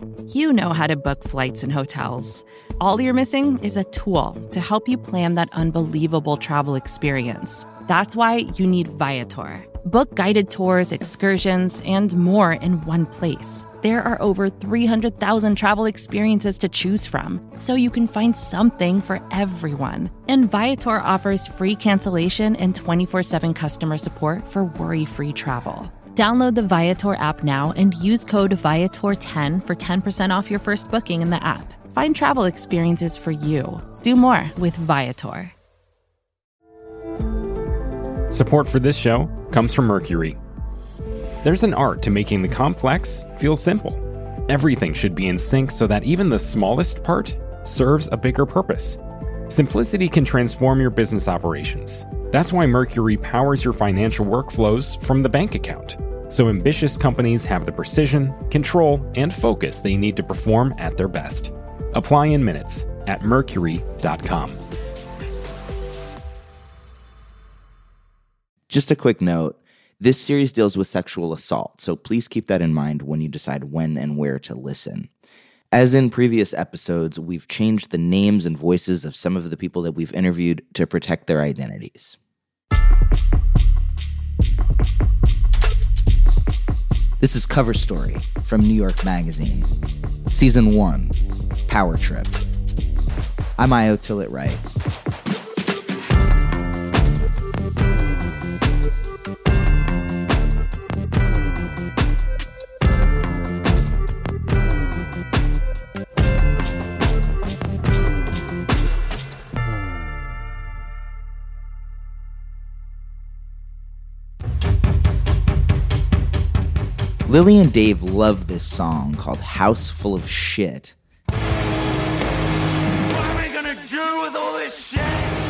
You know how to book flights and hotels. All you're missing is a tool to help you plan that unbelievable travel experience. That's why you need Viator. Book guided tours, excursions, and more in one place. There are over 300,000 travel experiences to choose from, so you can find something for everyone. And Viator offers free cancellation and 24/7 customer support for worry-free travel. Download the Viator app now and use code Viator10 for 10% off your first booking in the app. Find travel experiences for you. Do more with Viator. Support for this show comes from Mercury. There's an art to making the complex feel simple. Everything should be in sync so that even the smallest part serves a bigger purpose. Simplicity can transform your business operations. That's why Mercury powers your financial workflows from the bank account, so ambitious companies have the precision, control, and focus they need to perform at their best. Apply in minutes at mercury.com. Just a quick note, this series deals with sexual assault, so please keep that in mind when you decide when and where to listen. As in previous episodes, we've changed the names and voices of some of the people that we've interviewed to protect their identities. This is Cover Story from New York Magazine. Season 1, Power Trip. I'm Io Tillett-Wright. Lily and Dave love this song called House Full of Shit. What are we gonna do with all this shit?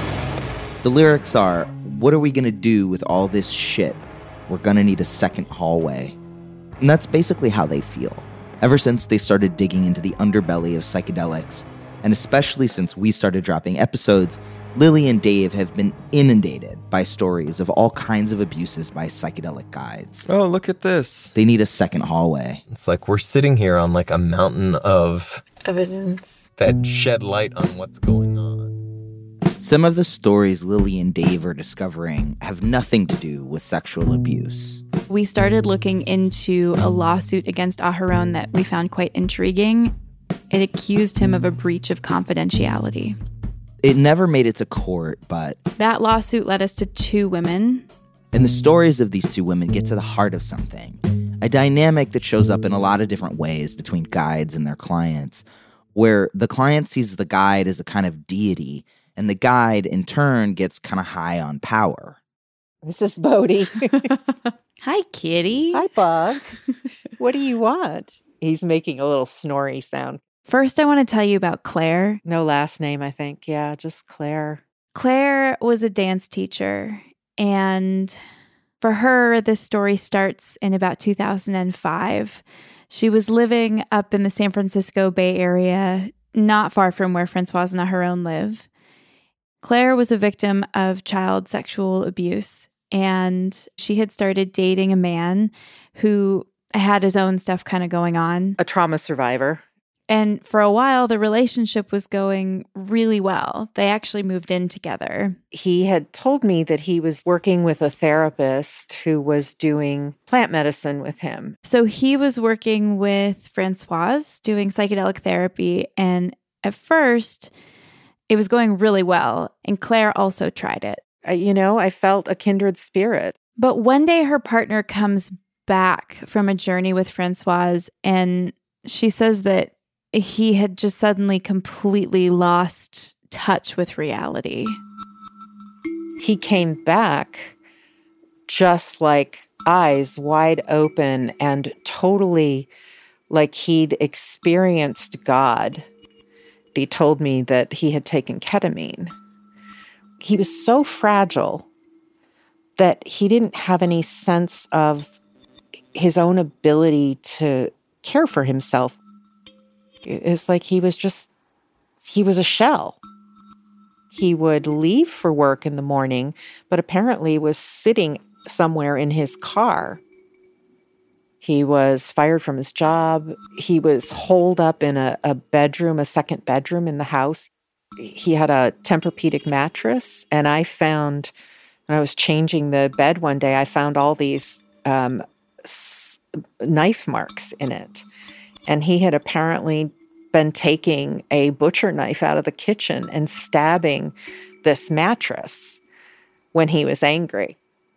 The lyrics are, what are we gonna do with all this shit? We're gonna need a second hallway. And that's basically how they feel. Ever since they started digging into the underbelly of psychedelics, and especially since we started dropping episodes, Lily and Dave have been inundated by stories of all kinds of abuses by psychedelic guides. Oh, look at this. They need a second hallway. It's like we're sitting here on like a mountain of evidence that shed light on what's going on. Some of the stories Lily and Dave are discovering have nothing to do with sexual abuse. We started looking into a lawsuit against Aharon that we found quite intriguing. It accused him of a breach of confidentiality. It never made it to court, but that lawsuit led us to 2 women. And the stories of these 2 women get to the heart of something. A dynamic that shows up in a lot of different ways between guides and their clients, where the client sees the guide as a kind of deity, and the guide, in turn, gets kind of high on power. This is Bodhi. Hi, kitty. Hi, Bug. What do you want? He's making a little snory sound. First, I want to tell you about Claire. No last name, I think. Yeah, just Claire. Claire was a dance teacher, and for her, this story starts in about 2005. She was living up in the San Francisco Bay Area, not far from where Francoise and Aharon live. Claire was a victim of child sexual abuse, and she had started dating a man who had his own stuff kind of going on. A trauma survivor. And for a while, the relationship was going really well. They actually moved in together. He had told me that he was working with a therapist who was doing plant medicine with him. So he was working with Francoise, doing psychedelic therapy. And at first, it was going really well. And Claire also tried it. I felt a kindred spirit. But one day, her partner comes back from a journey with Francoise, and she says that he had just suddenly completely lost touch with reality. He came back just like eyes wide open and totally like he'd experienced God. He told me that he had taken ketamine. He was so fragile that he didn't have any sense of his own ability to care for himself. It's like he was a shell. He would leave for work in the morning, but apparently was sitting somewhere in his car. He was fired from his job. He was holed up in a bedroom, a second bedroom in the house. He had a Tempur-Pedic mattress, and I found, when I was changing the bed one day, I found all these knife marks in it. And he had apparently been taking a butcher knife out of the kitchen and stabbing this mattress when he was angry.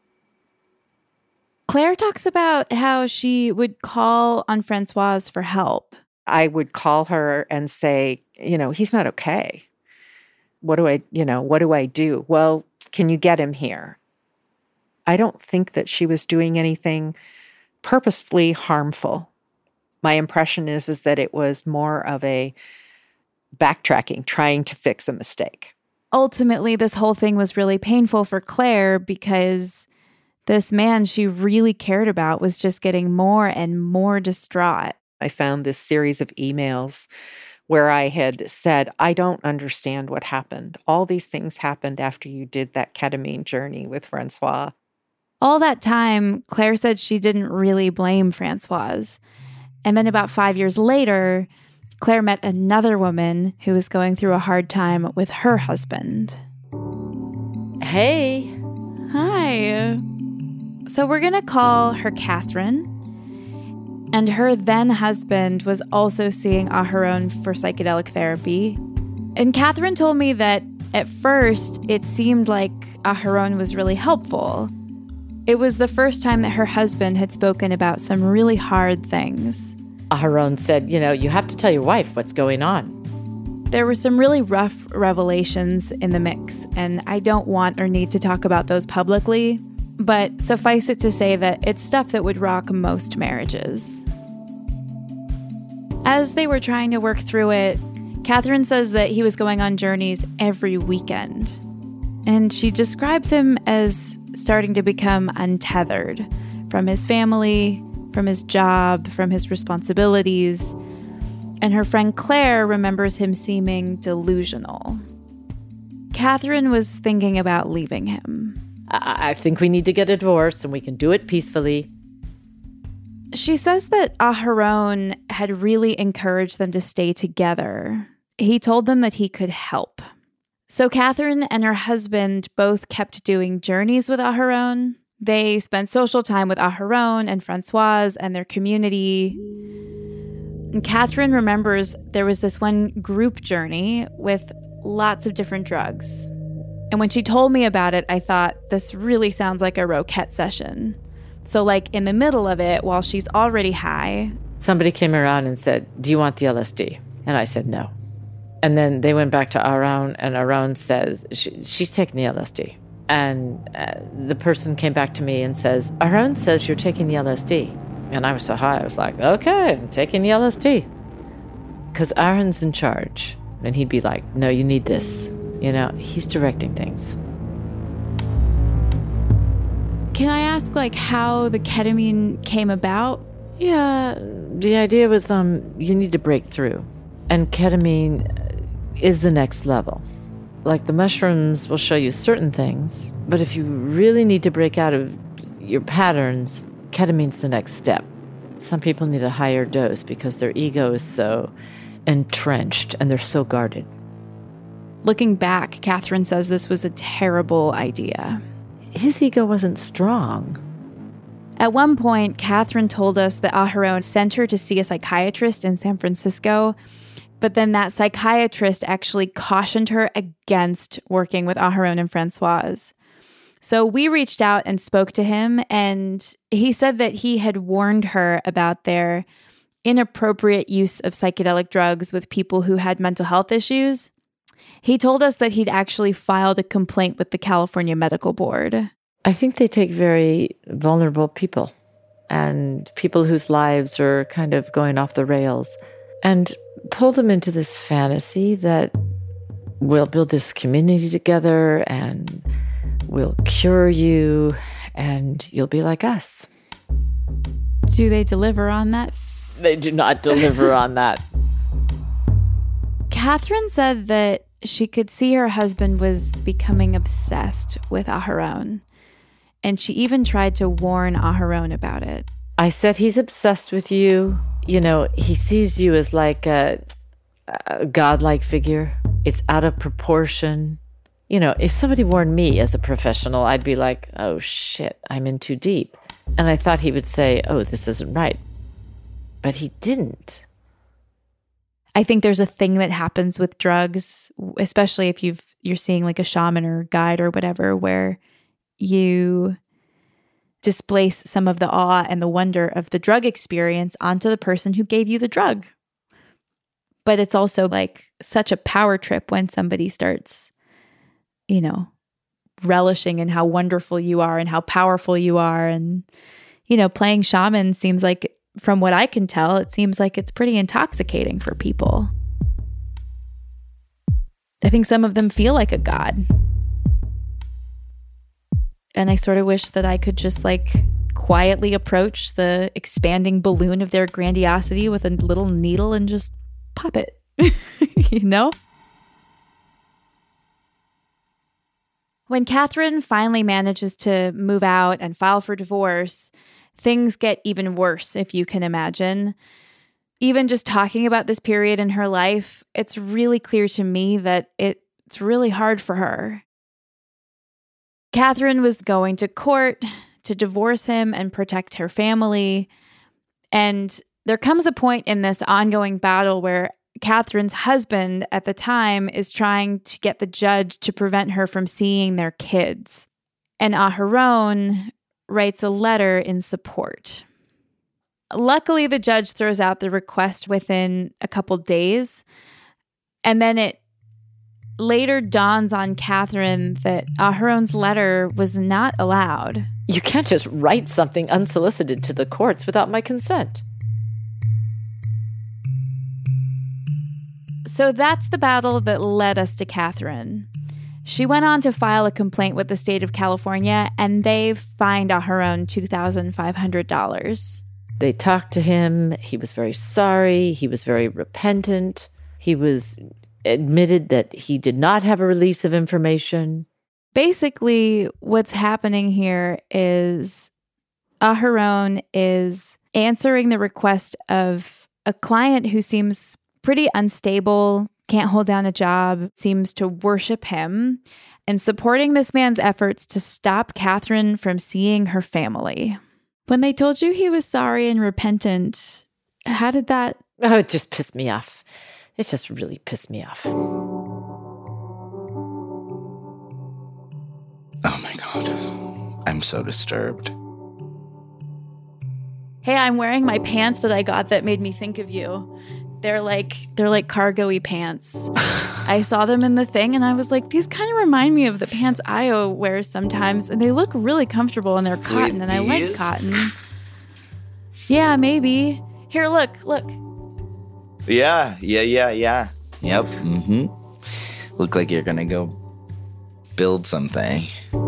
Claire talks about how she would call on Francoise for help. I would call her and say, he's not okay. What do I do? Well, can you get him here? I don't think that she was doing anything purposefully harmful. My impression is that it was more of a backtracking, trying to fix a mistake. Ultimately, this whole thing was really painful for Claire because this man she really cared about was just getting more and more distraught. I found this series of emails where I had said, I don't understand what happened. All these things happened after you did that ketamine journey with Francois. All that time, Claire said she didn't really blame Francoise. And then about 5 years later, Claire met another woman who was going through a hard time with her husband. Hey. Hi. So we're going to call her Catherine. And her then husband was also seeing Aharon for psychedelic therapy. And Catherine told me that at first it seemed like Aharon was really helpful. It was the first time that her husband had spoken about some really hard things. Aharon said, you have to tell your wife what's going on. There were some really rough revelations in the mix, and I don't want or need to talk about those publicly. But suffice it to say that it's stuff that would rock most marriages. As they were trying to work through it, Catherine says that he was going on journeys every weekend. And she describes him as starting to become untethered from his family, from his job, from his responsibilities. And her friend Claire remembers him seeming delusional. Catherine was thinking about leaving him. I think we need to get a divorce and we can do it peacefully. She says that Aharon had really encouraged them to stay together. He told them that he could help. So Catherine and her husband both kept doing journeys with Aharon. They spent social time with Aharon and Francoise and their community. And Catherine remembers there was this one group journey with lots of different drugs. And when she told me about it, I thought, this really sounds like a Roquette session. So like in the middle of it, while she's already high. Somebody came around and said, do you want the LSD? And I said, no. And then they went back to Aharon, and Aharon says, she's taking the LSD. And the person came back to me and says, Aharon says you're taking the LSD. And I was so high, I was like, okay, I'm taking the LSD. Because Aharon's in charge. And he'd be like, no, you need this. He's directing things. Can I ask, how the ketamine came about? Yeah, the idea was you need to break through. And ketamine is the next level. Like the mushrooms will show you certain things, but if you really need to break out of your patterns, ketamine's the next step. Some people need a higher dose because their ego is so entrenched and they're so guarded. Looking back, Catherine says this was a terrible idea. His ego wasn't strong. At one point, Catherine told us that Aharon sent her to see a psychiatrist in San Francisco, but then that psychiatrist actually cautioned her against working with Aharon and Francoise. So we reached out and spoke to him, and he said that he had warned her about their inappropriate use of psychedelic drugs with people who had mental health issues. He told us that he'd actually filed a complaint with the California Medical Board. I think they take very vulnerable people and people whose lives are kind of going off the rails and pull them into this fantasy that we'll build this community together and we'll cure you and you'll be like us. Do they deliver on that? They do not deliver on that. Catherine said that she could see her husband was becoming obsessed with Aharon, and she even tried to warn Aharon about it. I said, he's obsessed with you. You know, he sees you as like a godlike figure. It's out of proportion. You know, if somebody warned me as a professional, I'd be like, oh shit, I'm in too deep. And I thought he would say, oh, this isn't right. But he didn't. I think there's a thing that happens with drugs, especially if you're seeing like a shaman or guide or whatever, where you displace some of the awe and the wonder of the drug experience onto the person who gave you the drug. But it's also like such a power trip when somebody starts, you know, relishing in how wonderful you are and how powerful you are. And, you know, playing shaman seems like, from what I can tell, it seems like it's pretty intoxicating for people. I think some of them feel like a god. And I sort of wish that I could just like quietly approach the expanding balloon of their grandiosity with a little needle and just pop it, you know? When Catherine finally manages to move out and file for divorce, things get even worse, if you can imagine. Even just talking about this period in her life, it's really clear to me that it's really hard for her. Catherine was going to court to divorce him and protect her family. And there comes a point in this ongoing battle where Catherine's husband at the time is trying to get the judge to prevent her from seeing their kids. And Aharon writes a letter in support. Luckily, the judge throws out the request within a couple days. And then it later dawns on Catherine that Aharon's letter was not allowed. You can't just write something unsolicited to the courts without my consent. So that's the battle that led us to Catherine. She went on to file a complaint with the state of California, and they fined Aharon $2,500. They talked to him. He was very sorry. He was very repentant. He was admitted that he did not have a release of information. Basically, what's happening here is Aharon is answering the request of a client who seems pretty unstable, can't hold down a job, seems to worship him, and supporting this man's efforts to stop Catherine from seeing her family. When they told you he was sorry and repentant, how did that... Oh, it just pissed me off. It just really pissed me off. Oh my God. I'm so disturbed. Hey, I'm wearing my pants that I got that made me think of you. They're like cargo-y pants. I saw them in the thing and I was like, these kind of remind me of the pants Io wears sometimes, and they look really comfortable and they're cotton. Wait, and I like cotton. Yeah, maybe. Here, look. Yeah. Yep. Mm-hmm. Look like you're gonna go build something.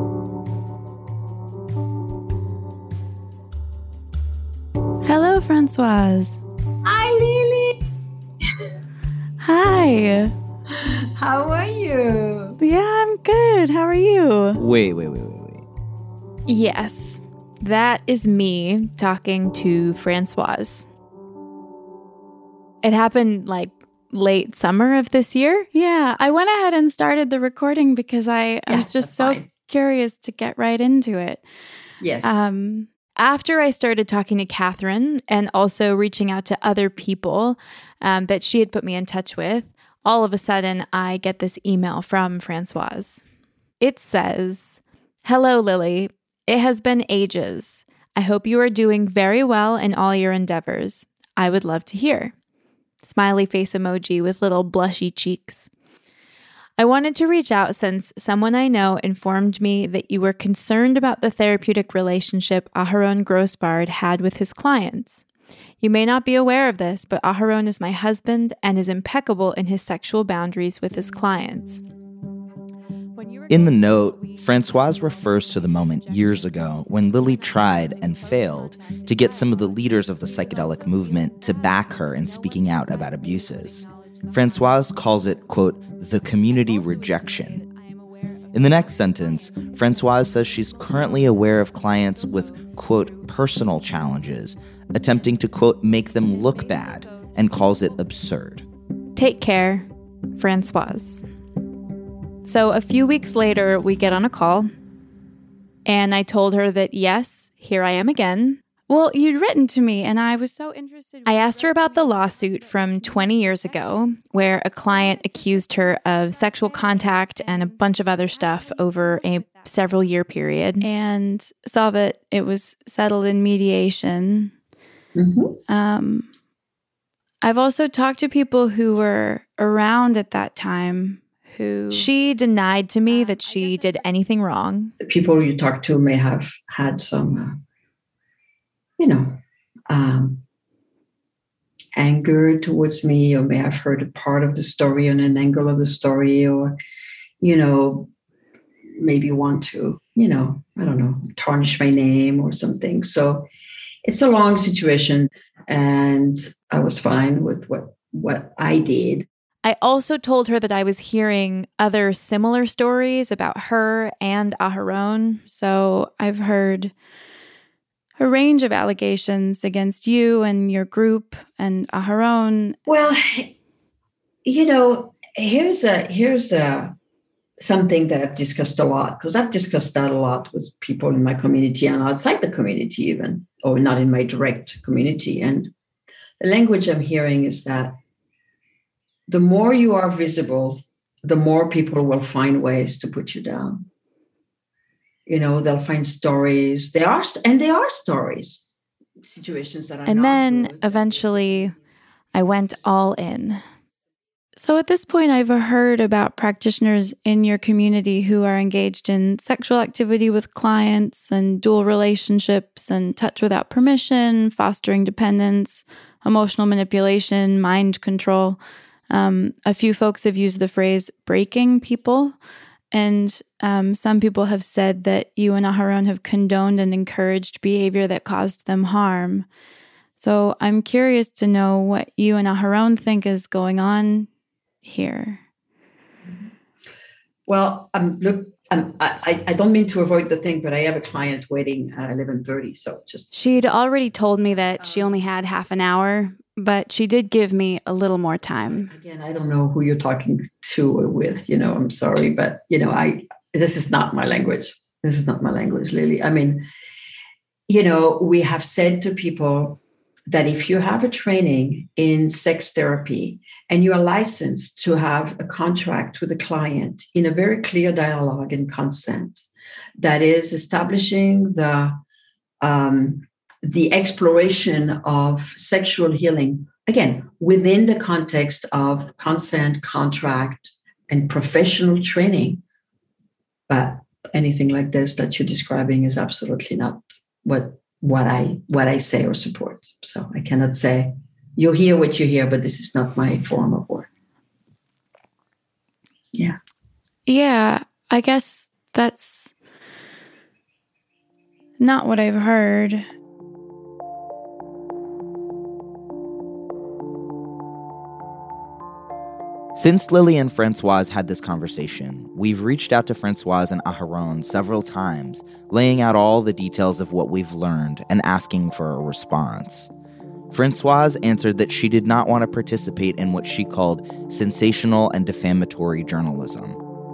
Hello, Francoise. Hi, Lily. Hi. How are you? Yeah, I'm good. How are you? Wait. Yes, that is me talking to Francoise. It happened like late summer of this year. Yeah, I went ahead and started the recording because I was just so curious to get right into it. Yes. After I started talking to Catherine and also reaching out to other people that she had put me in touch with, all of a sudden I get this email from Francoise. It says, "Hello, Lily. It has been ages. I hope you are doing very well in all your endeavors. I would love to hear." Smiley face emoji with little blushy cheeks. "I wanted to reach out since someone I know informed me that you were concerned about the therapeutic relationship Aharon Grossbard had with his clients. You may not be aware of this, but Aharon is my husband and is impeccable in his sexual boundaries with his clients." In the note, Francoise refers to the moment years ago when Lily tried and failed to get some of the leaders of the psychedelic movement to back her in speaking out about abuses. Francoise calls it, quote, the community rejection. In the next sentence, Francoise says she's currently aware of clients with, quote, personal challenges, attempting to, quote, make them look bad, and calls it absurd. Take care, Francoise. So a few weeks later, we get on a call, and I told her that, yes, here I am again. Well, you'd written to me, and I was so interested. I asked her about the lawsuit from 20 years ago, where a client accused her of sexual contact and a bunch of other stuff over a several-year period, and saw that it was settled in mediation. Mm-hmm. I've also talked to people who were around at that time who she denied to me that she did anything wrong. The people you talk to may have had some, anger towards me, or may have heard a part of the story on an angle of the story, or, maybe want to, tarnish my name or something. So it's a long situation, and I was fine with what I did. I also told her that I was hearing other similar stories about her and Aharon. So I've heard a range of allegations against you and your group and Aharon. Well, here's something that I've discussed a lot, because I've discussed that a lot with people in my community and outside the community even, or not in my direct community. And the language I'm hearing is that the more you are visible, the more people will find ways to put you down. They'll find stories. There are stories, situations that are. And not then good. Eventually, I went all in. So at this point, I've heard about practitioners in your community who are engaged in sexual activity with clients and dual relationships and touch without permission, fostering dependence, emotional manipulation, mind control. A few folks have used the phrase breaking people. And some people have said that you and Aharon have condoned and encouraged behavior that caused them harm. So I'm curious to know what you and Aharon think is going on here. Well, I don't mean to avoid the thing, but I have a client waiting at 11:30. So she'd already told me that she only had half an hour, but she did give me a little more time. Again, I don't know who you're talking to or with. I'm sorry, but this is not my language. This is not my language, Lily. I mean, we have said to people that if you have a training in sex therapy and you are licensed to have a contract with a client in a very clear dialogue and consent, that is establishing the exploration of sexual healing, again, within the context of consent, contract, and professional training. But anything like this that you're describing is absolutely not what I say or support. So I cannot say, you hear what you hear, but this is not my form of work. Yeah. Yeah, I guess that's not what I've heard. Since Lily and Francoise had this conversation, we've reached out to Francoise and Aharon several times, laying out all the details of what we've learned and asking for a response. Francoise answered that she did not want to participate in what she called sensational and defamatory journalism.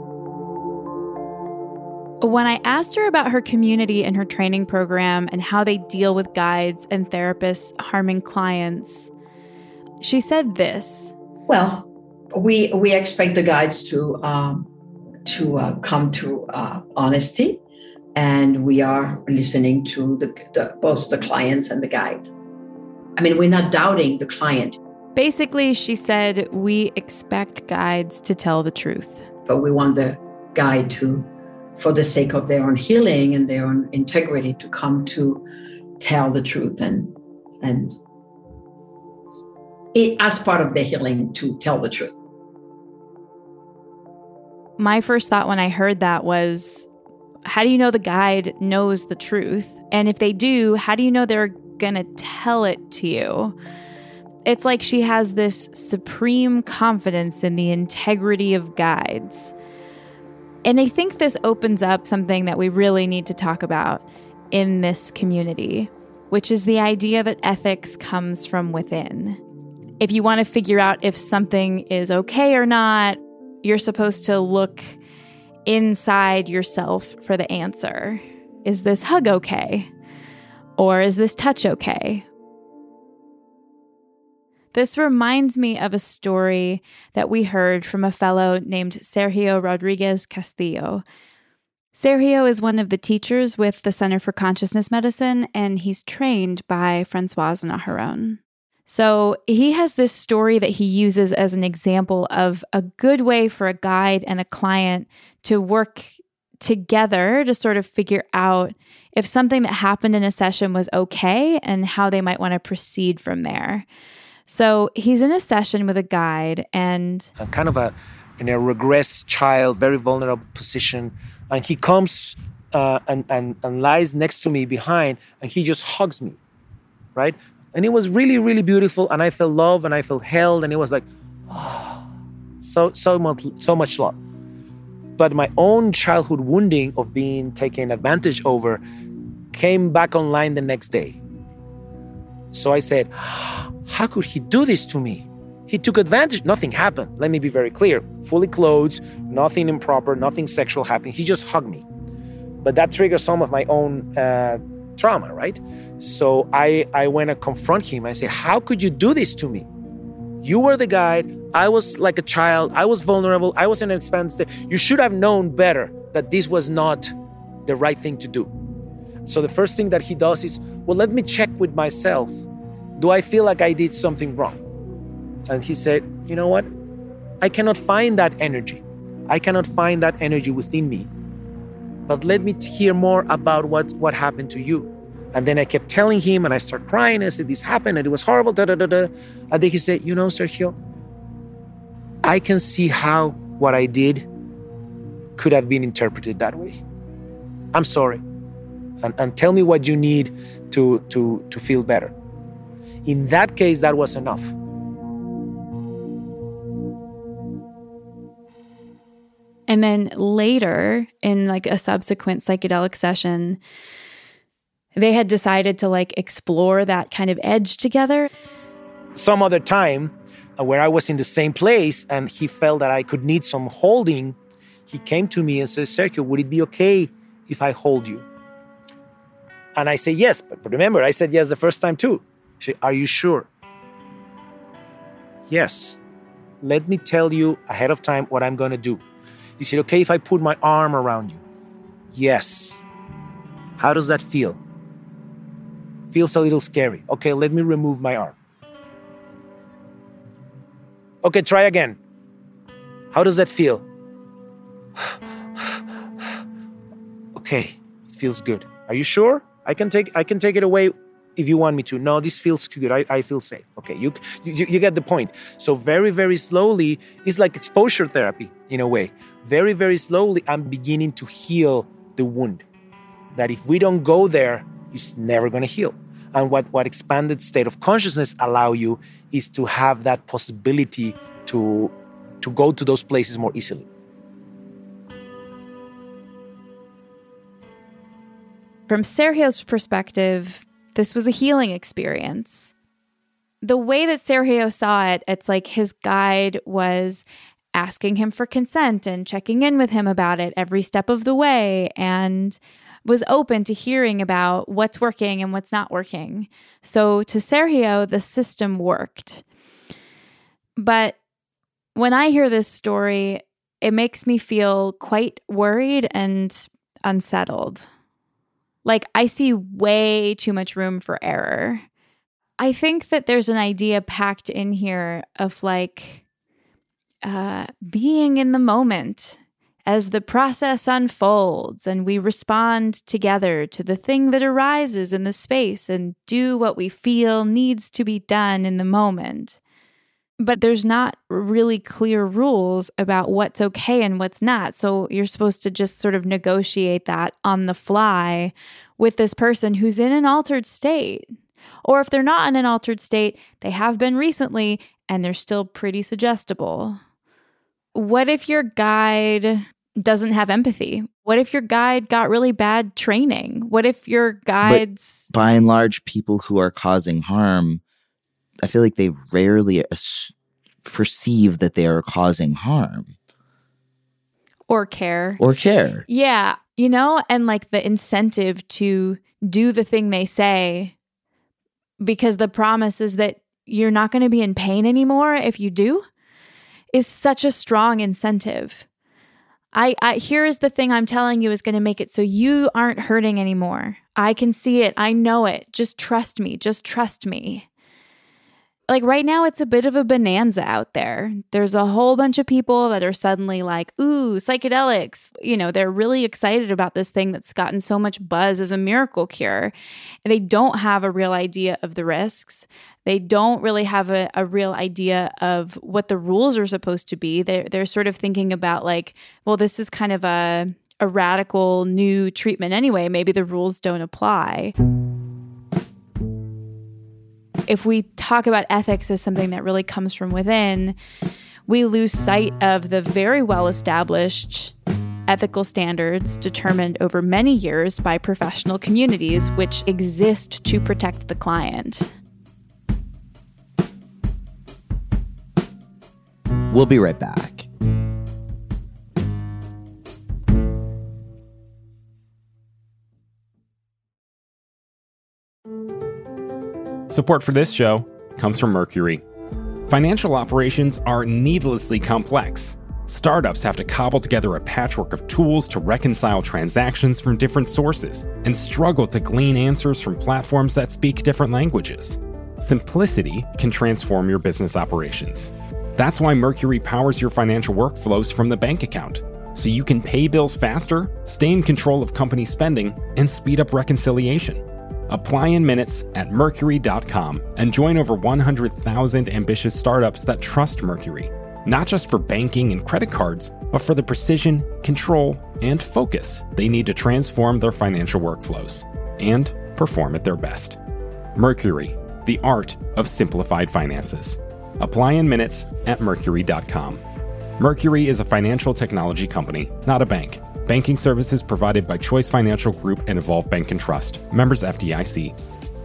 When I asked her about her community and her training program and how they deal with guides and therapists harming clients, she said this. Well, we expect the guides to come to honesty, and we are listening to both the clients and the guide. I mean, we're not doubting the client. Basically, she said, we expect guides to tell the truth. But we want the guide to, for the sake of their own healing and their own integrity, to come to tell the truth and it, as part of their healing, to tell the truth. My first thought when I heard that was, how do you know the guide knows the truth? And if they do, how do you know they're going to tell it to you? It's like she has this supreme confidence in the integrity of guides. And I think this opens up something that we really need to talk about in this community, which is the idea that ethics comes from within. If you want to figure out if something is okay or not, you're supposed to look inside yourself for the answer. Is this hug okay? Or is this touch okay? This reminds me of a story that we heard from a fellow named Sergio Rodriguez Castillo. Sergio is one of the teachers with the Center for Consciousness Medicine, and he's trained by Françoise Naharon. So he has this story that he uses as an example of a good way for a guide and a client to work together to sort of figure out if something that happened in a session was okay and how they might want to proceed from there. So he's in a session with a guide and kind of in a regressed child, very vulnerable position. And he comes and lies next to me behind, and he just hugs me, right? And it was really, really beautiful. And I felt love and I felt held. And it was like, oh, so much love. But my own childhood wounding of being taken advantage over came back online the next day. So I said, how could he do this to me? He took advantage. Nothing happened. Let me be very clear. Fully clothed, nothing improper, nothing sexual happened. He just hugged me. But that triggered some of my own trauma, right? So I went to confront him. I said, how could you do this to me? You were the guide. I was like a child. I was vulnerable. I was in an expensive state. You should have known better that this was not the right thing to do. So the first thing that he does is, well, let me check with myself. Do I feel like I did something wrong? And he said, you know what? I cannot find that energy. I cannot find that energy within me. But let me hear more about what happened to you. And then I kept telling him, and I started crying. I said, this happened, and it was horrible, And then he said, you know, Sergio, I can see how what I did could have been interpreted that way. I'm sorry. And tell me what you need to feel better. In that case, that was enough. And then later, in like a subsequent psychedelic session, they had decided to like explore that kind of edge together. Some other time where I was in the same place and he felt that I could need some holding, he came to me and said, Sergio, would it be okay if I hold you? And I said, yes. But remember, I said yes the first time too. She said, are you sure? Yes. Let me tell you ahead of time what I'm going to do. He said, okay, if I put my arm around you? Yes. How does that feel? Feels a little scary. Okay, let me remove my arm. Okay, try again. How does that feel? Okay, it feels good. Are you sure? I can take it away if you want me to. No, this feels good. I feel safe. Okay, you get the point. So very, very slowly, it's like exposure therapy in a way. Very, very slowly, I'm beginning to heal the wound. That if we don't go there, it's never going to heal. And what expanded state of consciousness allow you is to have that possibility to go to those places more easily. From Sergio's perspective, this was a healing experience. The way that Sergio saw it, it's like his guide was asking him for consent and checking in with him about it every step of the way and was open to hearing about what's working and what's not working. So to Sergio, the system worked. But when I hear this story, it makes me feel quite worried and unsettled. Like, I see way too much room for error. I think that there's an idea packed in here of like being in the moment as the process unfolds and we respond together to the thing that arises in the space and do what we feel needs to be done in the moment. But there's not really clear rules about what's okay and what's not. So you're supposed to just sort of negotiate that on the fly with this person who's in an altered state. Or if they're not in an altered state, they have been recently and they're still pretty suggestible. What if your guide doesn't have empathy? What if your guide got really bad training? What if your guides... But by and large, people who are causing harm, I feel like they rarely perceive that they are causing harm. Or care. Yeah. And like the incentive to do the thing they say, because the promise is that you're not going to be in pain anymore if you do, is such a strong incentive. Here is the thing I'm telling you is going to make it so you aren't hurting anymore. I can see it. I know it. Just trust me. Just trust me. Like right now, it's a bit of a bonanza out there. There's a whole bunch of people that are suddenly like, ooh, psychedelics. They're really excited about this thing that's gotten so much buzz as a miracle cure. And they don't have a real idea of the risks. They don't really have a real idea of what the rules are supposed to be. They're sort of thinking about like, well, this is kind of a radical new treatment anyway. Maybe the rules don't apply. If we talk about ethics as something that really comes from within, we lose sight of the very well-established ethical standards determined over many years by professional communities which exist to protect the client. We'll be right back. Support for this show comes from Mercury. Financial operations are needlessly complex. Startups have to cobble together a patchwork of tools to reconcile transactions from different sources and struggle to glean answers from platforms that speak different languages. Simplicity can transform your business operations. That's why Mercury powers your financial workflows from the bank account, so you can pay bills faster, stay in control of company spending, and speed up reconciliation. Apply in minutes at Mercury.com and join over 100,000 ambitious startups that trust Mercury, not just for banking and credit cards, but for the precision, control, and focus they need to transform their financial workflows and perform at their best. Mercury, the art of simplified finances. Apply in minutes at Mercury.com. Mercury is a financial technology company, not a bank. Banking services provided by Choice Financial Group and Evolve Bank and Trust. Members FDIC.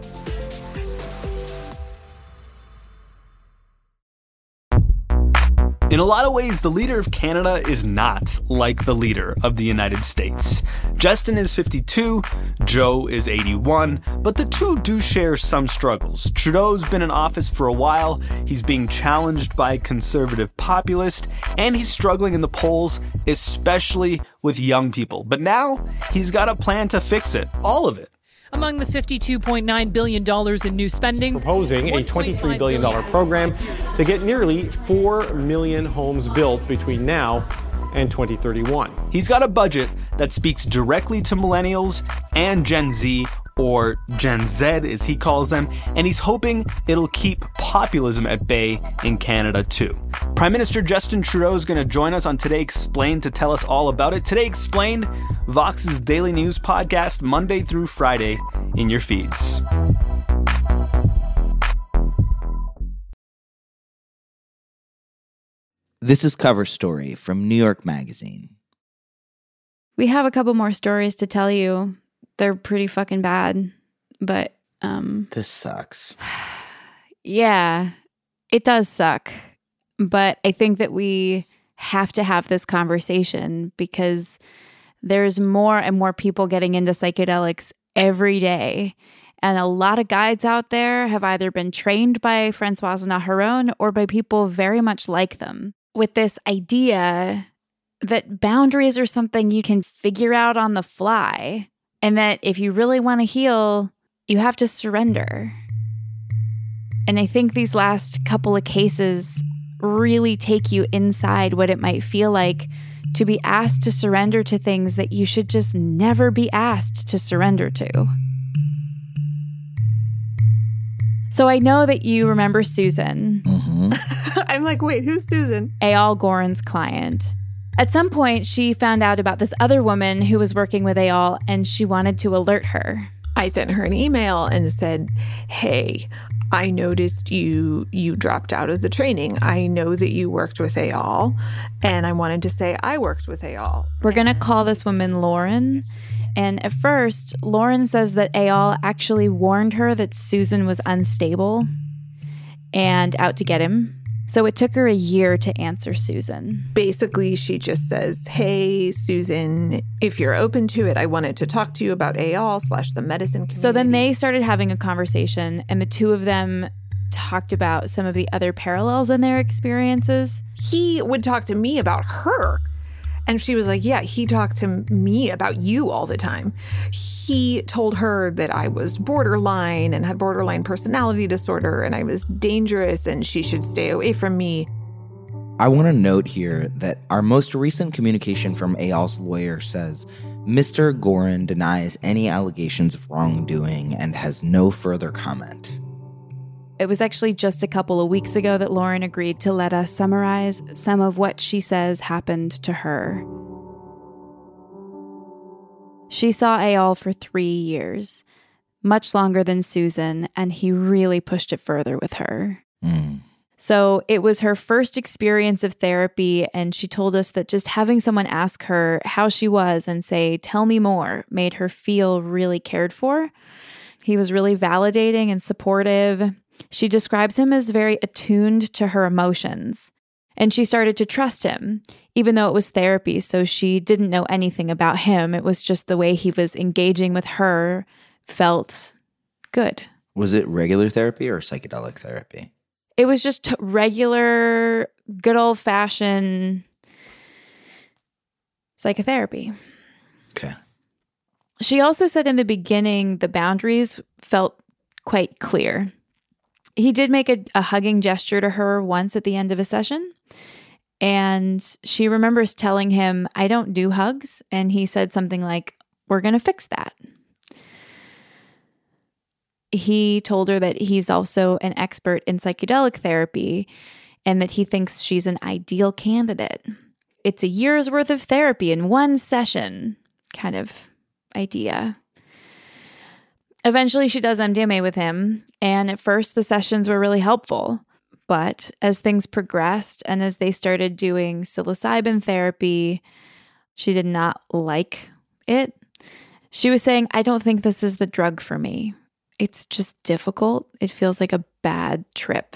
In a lot of ways, the leader of Canada is not like the leader of the United States. Justin is 52, Joe is 81, but the two do share some struggles. Trudeau's been in office for a while, he's being challenged by a conservative populist, and he's struggling in the polls, especially with young people. But now, he's got a plan to fix it, all of it. Among the $52.9 billion in new spending, proposing a $23 billion program to get nearly 4 million homes built between now and 2031. He's got a budget that speaks directly to millennials and Gen Z, or Gen Z as he calls them, and he's hoping it'll keep populism at bay in Canada too. Prime Minister Justin Trudeau is going to join us on Today Explained to tell us all about it. Today Explained, Vox's daily news podcast, Monday through Friday in your feeds. This is Cover Story from New York Magazine. We have a couple more stories to tell you. They're pretty fucking bad, but this sucks. Yeah, it does suck. But I think that we have to have this conversation because there's more and more people getting into psychedelics every day. And a lot of guides out there have either been trained by Françoise Naharon or by people very much like them, with this idea that boundaries are something you can figure out on the fly. And that if you really want to heal, you have to surrender. And I think these last couple of cases really take you inside what it might feel like to be asked to surrender to things that you should just never be asked to surrender to. So I know that you remember Susan. Mm-hmm. I'm like, wait, who's Susan? Eyal Goren's client. At some point, she found out about this other woman who was working with Eyal, and she wanted to alert her. I sent her an email and said, hey, I noticed you dropped out of the training. I know that you worked with Eyal, and I wanted to say I worked with Eyal. We're going to call this woman Lauren. And at first, Lauren says that Eyal actually warned her that Susan was unstable and out to get him. So it took her a year to answer Susan. Basically, she just says, hey, Susan, if you're open to it, I wanted to talk to you about Eyal / the medicine community. So then they started having a conversation, and the two of them talked about some of the other parallels in their experiences. He would talk to me about her. And she was like, yeah, he talked to me about you all the time. He told her that I was borderline and had borderline personality disorder and I was dangerous and she should stay away from me. I want to note here that our most recent communication from Eyal's lawyer says Mr. Gorin denies any allegations of wrongdoing and has no further comment. It was actually just a couple of weeks ago that Lauren agreed to let us summarize some of what she says happened to her. She saw Eyal for 3 years, much longer than Susan, and he really pushed it further with her. So it was her first experience of therapy, and she told us that just having someone ask her how she was and say, tell me more, made her feel really cared for. He was really validating and supportive. She describes him as very attuned to her emotions, and she started to trust him, even though it was therapy, so she didn't know anything about him. It was just the way he was engaging with her felt good. Was it regular therapy or psychedelic therapy? It was just regular, good old-fashioned psychotherapy. Okay. She also said in the beginning the boundaries felt quite clear. He did make a hugging gesture to her once at the end of a session, and she remembers telling him, I don't do hugs, and he said something like, we're going to fix that. He told her that he's also an expert in psychedelic therapy and that he thinks she's an ideal candidate. It's a year's worth of therapy in one session kind of idea. Eventually, she does MDMA with him, and at first the sessions were really helpful. But as things progressed and as they started doing psilocybin therapy, she did not like it. She was saying, I don't think this is the drug for me. It's just difficult. It feels like a bad trip.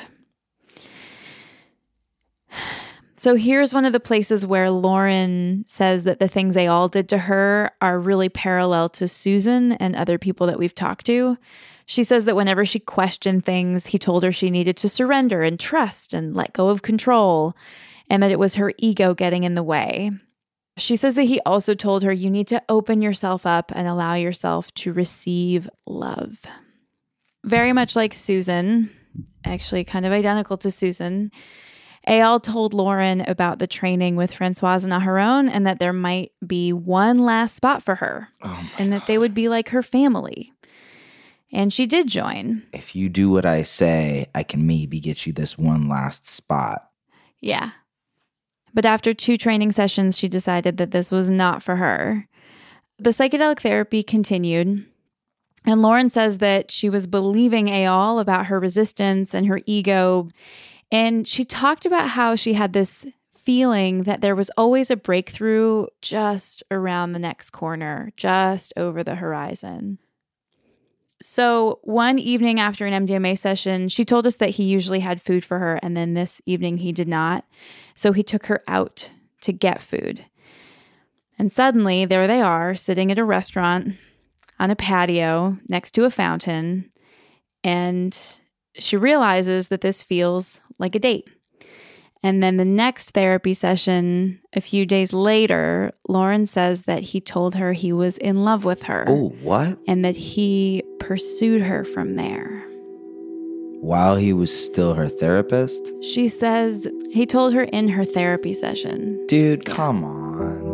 So here's one of the places where Lauren says that the things they all did to her are really parallel to Susan and other people that we've talked to. She says that whenever she questioned things, he told her she needed to surrender and trust and let go of control, and that it was her ego getting in the way. She says that he also told her you need to open yourself up and allow yourself to receive love. Very much like Susan, actually kind of identical to Susan, Eyal told Lauren about the training with Françoise and Aharon and that there might be one last spot for her and that they would be like her family. And she did join. If you do what I say, I can maybe get you this one last spot. Yeah. But after 2 training sessions, she decided that this was not for her. The psychedelic therapy continued. And Lauren says that she was believing Eyal about her resistance and her ego. And she talked about how she had this feeling that there was always a breakthrough just around the next corner, just over the horizon. So one evening after an MDMA session, she told us that he usually had food for her, and then this evening he did not. So he took her out to get food. And suddenly, there they are, sitting at a restaurant on a patio next to a fountain, and she realizes that this feels like a date. And then the next therapy session, a few days later, Lauren says that he told her he was in love with her. Oh, what? And that he pursued her from there. While he was still her therapist? She says he told her in her therapy session. Dude, come on.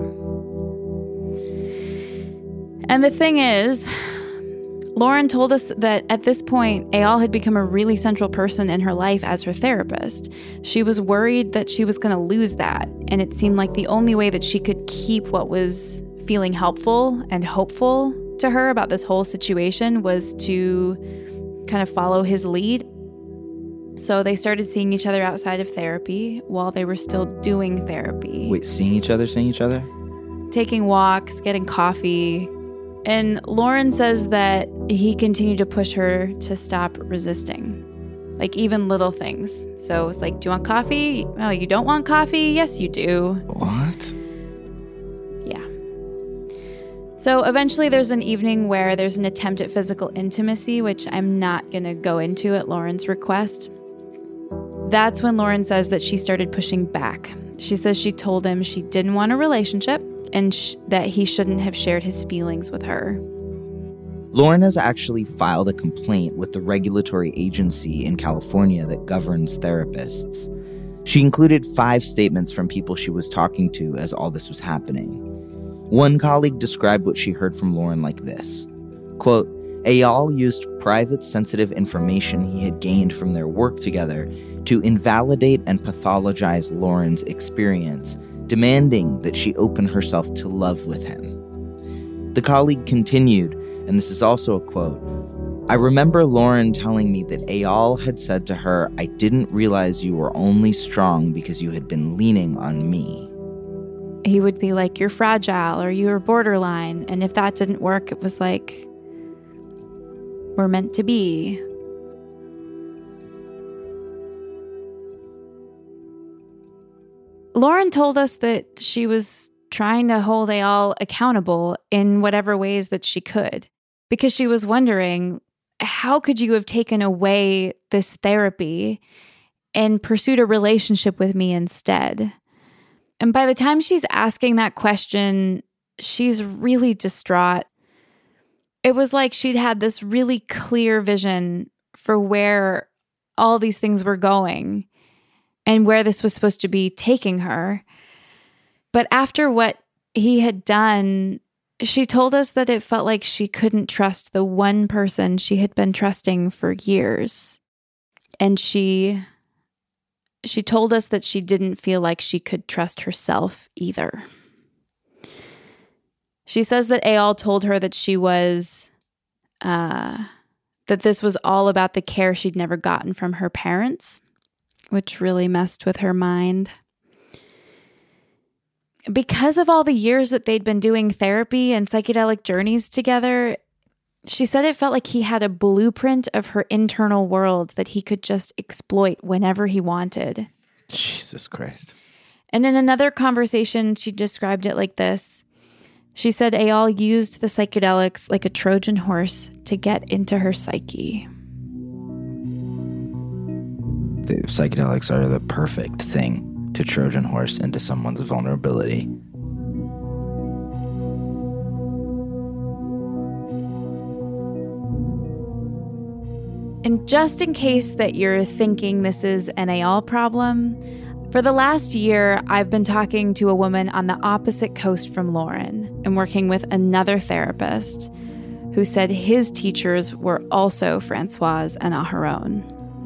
And the thing is, Lauren told us that at this point, Eyal had become a really central person in her life as her therapist. She was worried that she was going to lose that, and it seemed like the only way that she could keep what was feeling helpful and hopeful to her about this whole situation was to kind of follow his lead. So they started seeing each other outside of therapy while they were still doing therapy. Wait, seeing each other? Taking walks, getting coffee. And Lauren says that he continued to push her to stop resisting. Like even little things. So it was like, do you want coffee? Oh, you don't want coffee? Yes, you do. What? Yeah. So eventually there's an evening where there's an attempt at physical intimacy, which I'm not going to go into at Lauren's request. That's when Lauren says that she started pushing back. She says she told him she didn't want a relationship and that he shouldn't have shared his feelings with her. Lauren has actually filed a complaint with the regulatory agency in California that governs therapists. She included 5 statements from people she was talking to as all this was happening. One colleague described what she heard from Lauren like this. Quote, Eyal used private sensitive information he had gained from their work together to invalidate and pathologize Lauren's experience, demanding that she open herself to love with him. The colleague continued, and this is also a quote, I remember Lauren telling me that Eyal had said to her, I didn't realize you were only strong because you had been leaning on me. He would be like, you're fragile or you're borderline. And if that didn't work, it was like, we're meant to be. Lauren told us that she was trying to hold Eyal accountable in whatever ways that she could, because she was wondering, how could you have taken away this therapy and pursued a relationship with me instead? And by the time she's asking that question, she's really distraught. It was like she'd had this really clear vision for where all these things were going and where this was supposed to be taking her. But after what he had done, she told us that it felt like she couldn't trust the one person she had been trusting for years. And she told us that she didn't feel like she could trust herself either. She says that Eyal told her that she was, that this was all about the care she'd never gotten from her parents, which really messed with her mind. Because of all the years that they'd been doing therapy and psychedelic journeys together, she said it felt like he had a blueprint of her internal world that he could just exploit whenever he wanted. Jesus Christ. And in another conversation, she described it like this. She said Eyal used the psychedelics like a Trojan horse to get into her psyche. The psychedelics are the perfect thing to Trojan horse into someone's vulnerability. And just in case that you're thinking this is an Eyal problem, for the last year, I've been talking to a woman on the opposite coast from Lauren and working with another therapist who said his teachers were also Francoise and Aharon.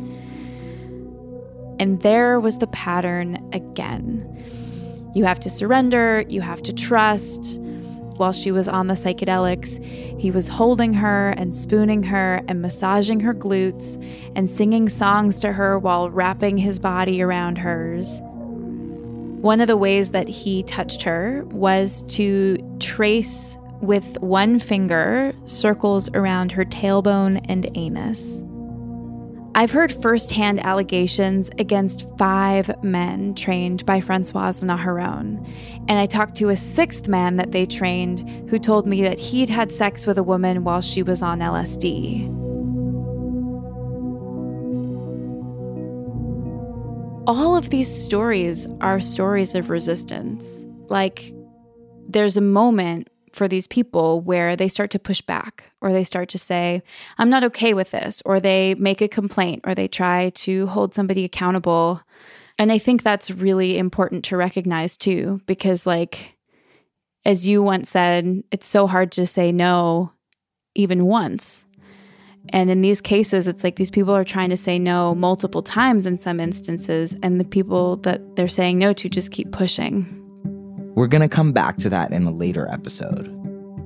And there was the pattern again. You have to surrender, you have to trust. While she was on the psychedelics, he was holding her and spooning her and massaging her glutes and singing songs to her while wrapping his body around hers. One of the ways that he touched her was to trace with one finger circles around her tailbone and anus. I've heard firsthand allegations against 5 men trained by Francoise and Aharon, and I talked to a 6th man that they trained who told me that he'd had sex with a woman while she was on LSD. All of these stories are stories of resistance. Like, there's a moment for these people where they start to push back, or they start to say, I'm not okay with this, or they make a complaint, or they try to hold somebody accountable. And I think that's really important to recognize too, because like, as you once said, it's so hard to say no even once. And in these cases, it's like these people are trying to say no multiple times in some instances, and the people that they're saying no to just keep pushing. We're going to come back to that in a later episode.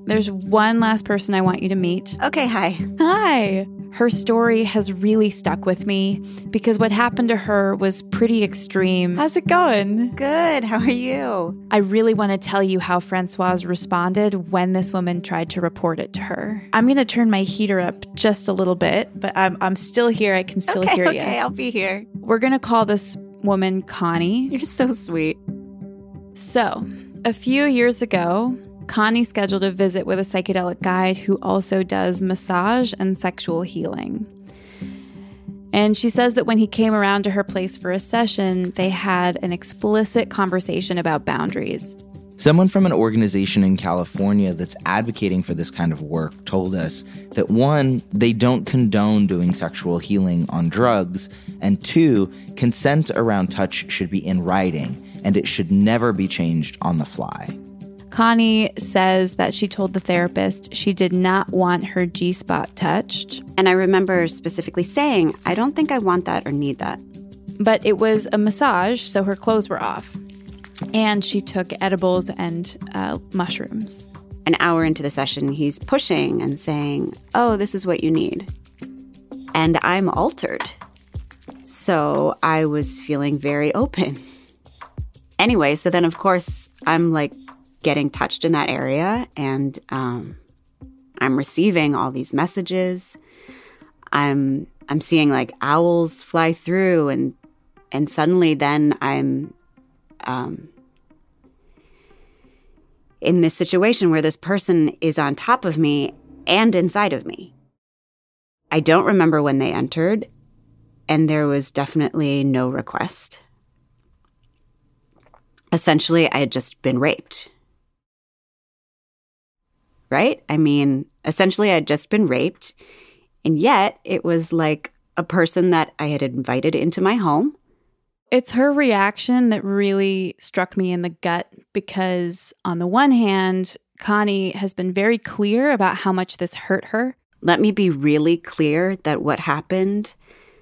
there's one last person I want you to meet. Okay, hi. Hi. Her story has really stuck with me because what happened to her was pretty extreme. How's it going? Good. How are you? I really want to tell you how Francoise responded when this woman tried to report it to her. I'm going to turn my heater up just a little bit, but I'm still here. I can still hear you. Okay, I'll be here. We're going to call this woman Connie. You're so sweet. So, a few years ago, Connie scheduled a visit with a psychedelic guide who also does massage and sexual healing. And she says that when he came around to her place for a session, they had an explicit conversation about boundaries. Someone from an organization in California that's advocating for this kind of work told us that 1, they don't condone doing sexual healing on drugs, and 2, consent around touch should be in writing, and it should never be changed on the fly. Connie says that she told the therapist she did not want her G-spot touched. And I remember specifically saying, I don't think I want that or need that. But it was a massage, so her clothes were off. And she took edibles and mushrooms. An hour into the session, he's pushing and saying, oh, this is what you need. And I'm altered. So I was feeling very open. Anyway, so then, of course, I'm like, getting touched in that area, and I'm receiving all these messages. I'm seeing like owls fly through, and suddenly then I'm in this situation where this person is on top of me and inside of me. I don't remember when they entered, and there was definitely no request. Essentially, I had just been raped. Right? I mean, essentially, I had just been raped, and yet it was like a person that I had invited into my home. It's her reaction that really struck me in the gut because, on the one hand, Connie has been very clear about how much this hurt her. Let me be really clear that what happened,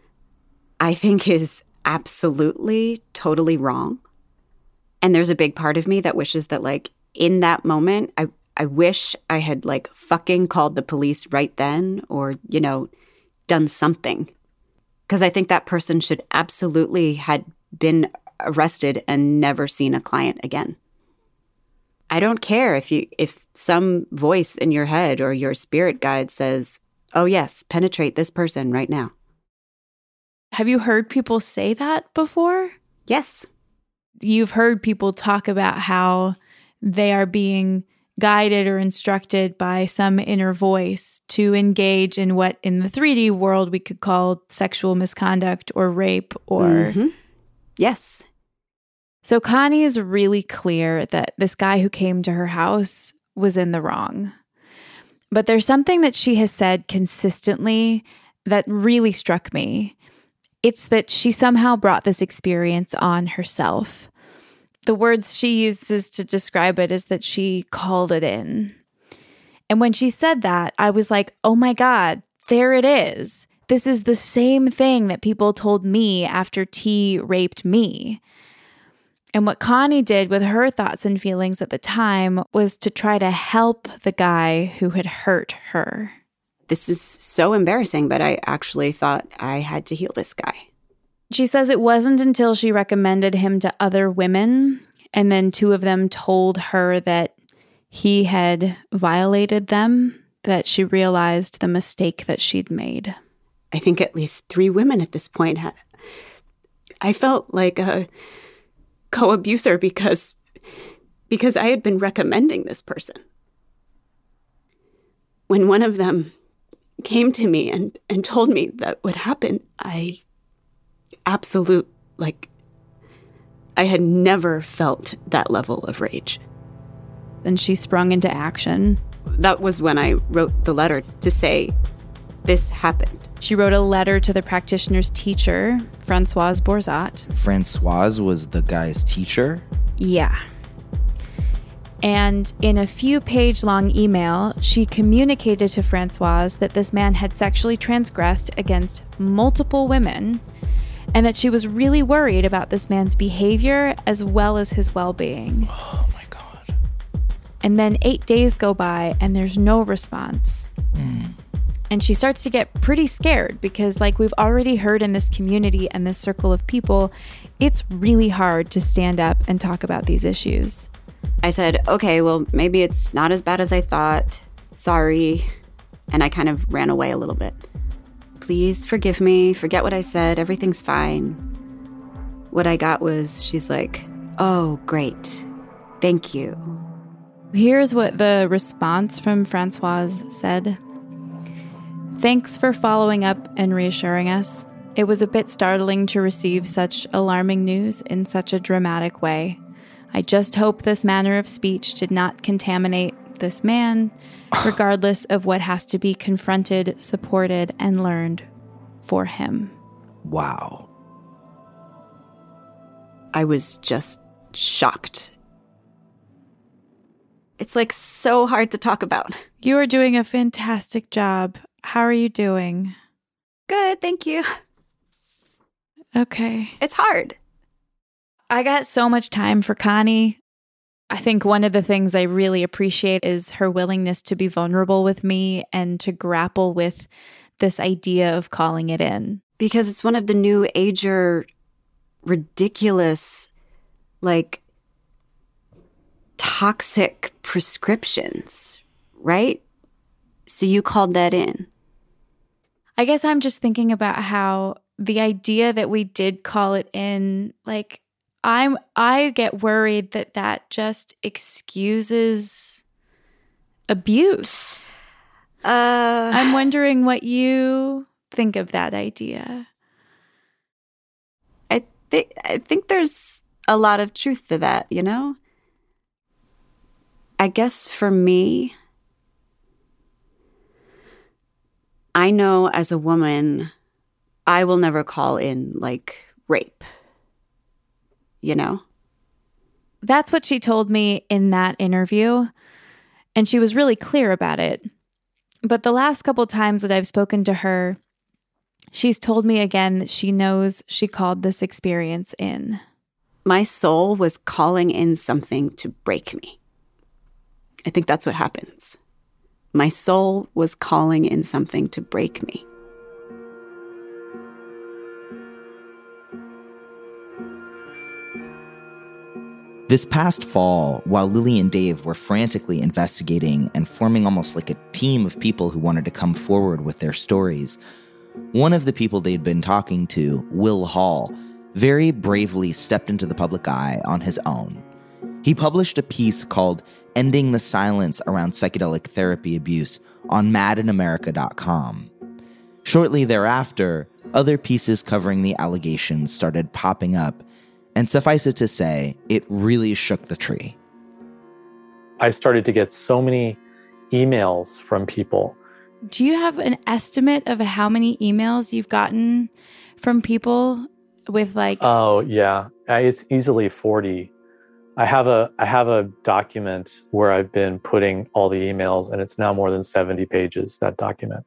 I think, is absolutely, totally wrong. And there's a big part of me that wishes that, like, in that moment, I wish I had, like, fucking called the police right then or, you know, done something. Because I think that person should absolutely had been arrested and never seen a client again. I don't care if some voice in your head or your spirit guide says, oh, yes, penetrate this person right now. Have you heard people say that before? Yes. You've heard people talk about how they are being guided or instructed by some inner voice to engage in what in the 3D world we could call sexual misconduct or rape or... Mm-hmm. Yes. So Connie is really clear that this guy who came to her house was in the wrong. But there's something that she has said consistently that really struck me. It's that she somehow brought this experience on herself. The words she uses to describe it is that she called it in. And when she said that, I was like, oh my God, there it is. This is the same thing that people told me after T raped me. And what Connie did with her thoughts and feelings at the time was to try to help the guy who had hurt her. This is so embarrassing, but I actually thought I had to heal this guy. She says it wasn't until she recommended him to other women, and then 2 of them told her that he had violated them, that she realized the mistake that she'd made. I think at least 3 women at this point had. I felt like a co-abuser because I had been recommending this person. When one of them came to me and told me that what happened, I had never felt that level of rage. Then she sprung into action. That was when I wrote the letter to say, this happened. She wrote a letter to the practitioner's teacher, Francoise Borzat. Francoise was the guy's teacher? Yeah. And in a few-page-long email, she communicated to Francoise that this man had sexually transgressed against multiple women and that she was really worried about this man's behavior as well as his well-being. Oh, my God. And then 8 days go by and there's no response. And she starts to get pretty scared because, like we've already heard in this community and this circle of people, it's really hard to stand up and talk about these issues. I said, okay, well, maybe it's not as bad as I thought. Sorry. And I kind of ran away a little bit. Please forgive me. Forget what I said. Everything's fine. What I got was, she's like, oh, great. Thank you. Here's what the response from Francoise said. Thanks for following up and reassuring us. It was a bit startling to receive such alarming news in such a dramatic way. I just hope this manner of speech did not contaminate this man, regardless of what has to be confronted, supported, and learned for him. Wow. I was just shocked. It's like so hard to talk about. You are doing a fantastic job. How are you doing? Good, thank you. Okay. It's hard. I got so much time for Connie. I think one of the things I really appreciate is her willingness to be vulnerable with me and to grapple with this idea of calling it in. Because it's one of the new ager, ridiculous, like, toxic prescriptions, right? So you called that in. I guess I'm just thinking about how the idea that we did call it in, like, I get worried that that just excuses abuse. I'm wondering what you think of that idea. I think there's a lot of truth to that, you know? I guess for me, I know as a woman, I will never call in, like, rape. You know? That's what she told me in that interview. And she was really clear about it. But the last couple times that I've spoken to her, she's told me again that she knows she called this experience in. My soul was calling in something to break me. I think that's what happens. My soul was calling in something to break me. This past fall, while Lily and Dave were frantically investigating and forming almost like a team of people who wanted to come forward with their stories, one of the people they'd been talking to, Will Hall, very bravely stepped into the public eye on his own. He published a piece called Ending the Silence Around Psychedelic Therapy Abuse on madinamerica.com. Shortly thereafter, other pieces covering the allegations started popping up, and suffice it to say, it really shook the tree. I started to get so many emails from people. Do you have an estimate of how many emails you've gotten from people with like... Oh, yeah. It's easily 40. I have a document where I've been putting all the emails, and it's now more than 70 pages, that document.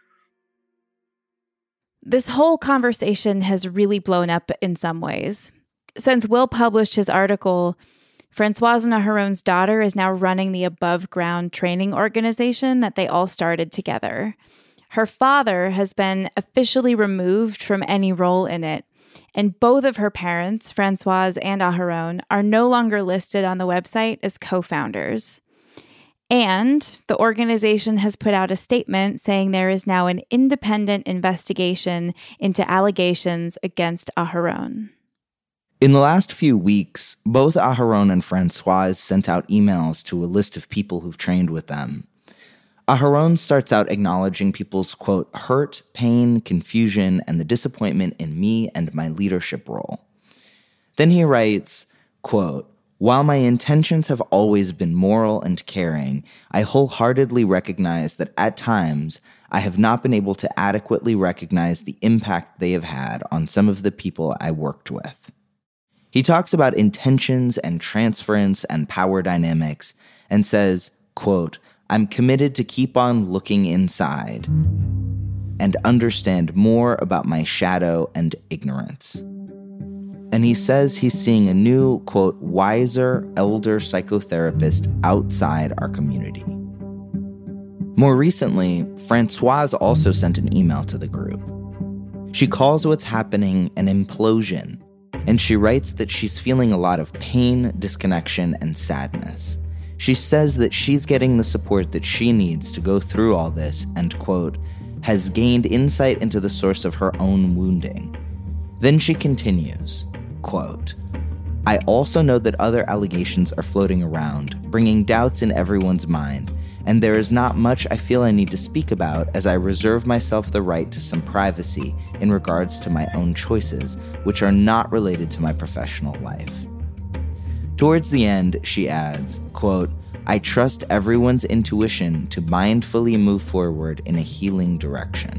This whole conversation has really blown up in some ways. Since Will published his article, Francoise Aharon's daughter is now running the above ground training organization that they all started together. Her father has been officially removed from any role in it, and both of her parents, Francoise and Aharon, are no longer listed on the website as co-founders. And the organization has put out a statement saying there is now an independent investigation into allegations against Aharon. In the last few weeks, both Aharon and Francoise sent out emails to a list of people who've trained with them. Aharon starts out acknowledging people's, quote, hurt, pain, confusion, and the disappointment in me and my leadership role. Then he writes, quote, while my intentions have always been moral and caring, I wholeheartedly recognize that at times I have not been able to adequately recognize the impact they have had on some of the people I worked with. He talks about intentions and transference and power dynamics and says, quote, I'm committed to keep on looking inside and understand more about my shadow and ignorance. and he says he's seeing a new, quote, wiser elder psychotherapist outside our community. More recently, Francoise also sent an email to the group. She calls what's happening an implosion, and she writes that she's feeling a lot of pain, disconnection, and sadness. She says that she's getting the support that she needs to go through all this and, quote, has gained insight into the source of her own wounding. Then she continues, quote, I also know that other allegations are floating around, bringing doubts in everyone's mind, and there is not much I feel I need to speak about as I reserve myself the right to some privacy in regards to my own choices, which are not related to my professional life. Towards the end, she adds, quote, I trust everyone's intuition to mindfully move forward in a healing direction.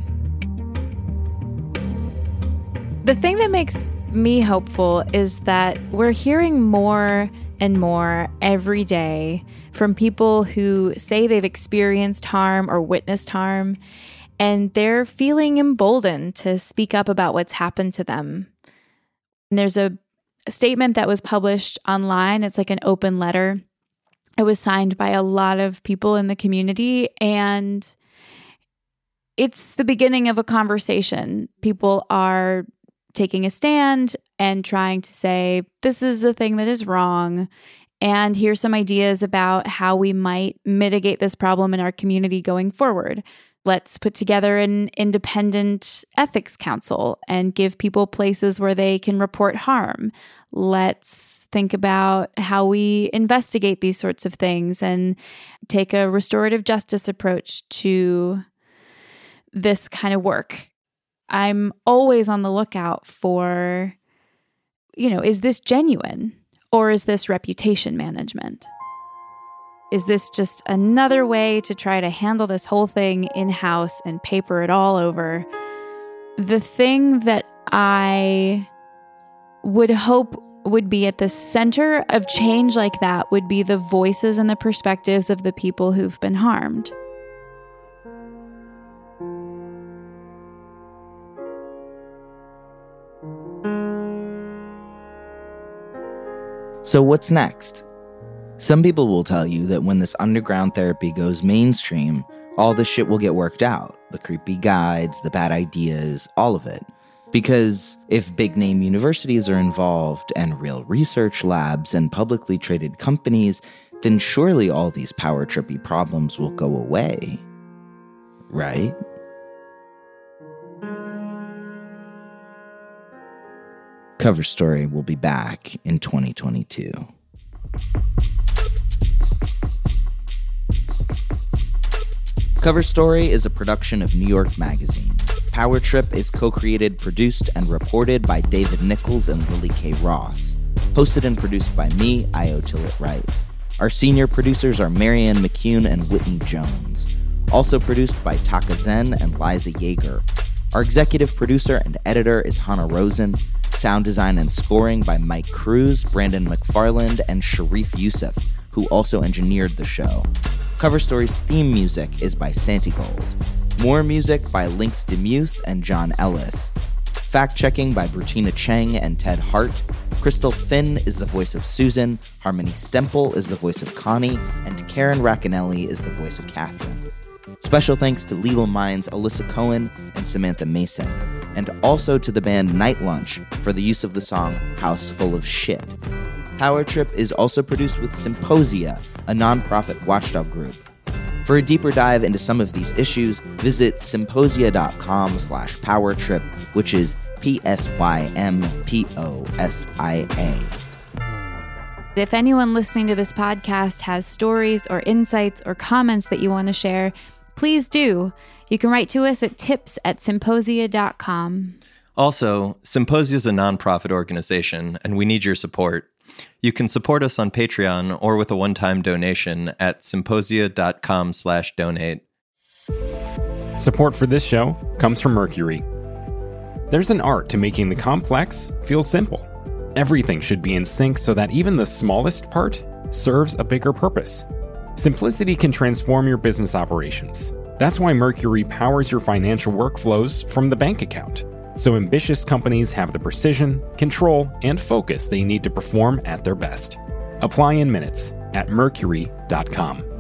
The thing that makes me hopeful is that we're hearing more and more every day from people who say they've experienced harm or witnessed harm, and they're feeling emboldened to speak up about what's happened to them. And there's a statement that was published online. It's like an open letter. It was signed by a lot of people in the community, and it's the beginning of a conversation. People are taking a stand and trying to say, this is a thing that is wrong, and here's some ideas about how we might mitigate this problem in our community going forward. Let's put together an independent ethics council and give people places where they can report harm. Let's think about how we investigate these sorts of things and take a restorative justice approach to this kind of work. I'm always on the lookout for, is this genuine or is this reputation management? Is this just another way to try to handle this whole thing in-house and paper it all over? The thing that I would hope would be at the center of change like that would be the voices and the perspectives of the people who've been harmed. So what's next? Some people will tell you that when this underground therapy goes mainstream, all this shit will get worked out. The creepy guides, the bad ideas, all of it. Because if big-name universities are involved and real research labs and publicly traded companies, then surely all these power-trippy problems will go away. Right? Cover Story will be back in 2022. Cover Story is a production of New York Magazine. Power Trip is co-created, produced, and reported by David Nichols and Lily K. Ross. Hosted and produced by me, Io Tillett-Wright. Our senior producers are Marianne McCune and Whitney Jones. Also produced by Taka Zen and Liza Yeager. Our executive producer and editor is Hannah Rosen. Sound design and scoring by Mike Cruz, Brandon McFarland, and Sharif Youssef, who also engineered the show. Cover Story's theme music is by Santigold. More music by Lynx DeMuth and John Ellis. Fact-checking by Bertina Cheng and Ted Hart. Crystal Finn is the voice of Susan, Harmony Stemple is the voice of Connie, and Karen Racanelli is the voice of Catherine. Special thanks to Legal Minds Alyssa Cohen and Samantha Mason, and also to the band Night Lunch for the use of the song House Full of Shit. Power Trip is also produced with Symposia, a nonprofit watchdog group. For a deeper dive into some of these issues, visit symposia.com/powertrip, which is PSYMPOSIA. If anyone listening to this podcast has stories or insights or comments that you want to share, please do. You can write to us at tips@symposia.com. Also, Symposia is a nonprofit organization, and we need your support. You can support us on Patreon or with a one-time donation at symposia.com/donate. Support for this show comes from Mercury. There's an art to making the complex feel simple. Everything should be in sync so that even the smallest part serves a bigger purpose. Simplicity can transform your business operations. That's why Mercury powers your financial workflows from the bank account. so ambitious companies have the precision, control, and focus they need to perform at their best. Apply in minutes at Mercury.com.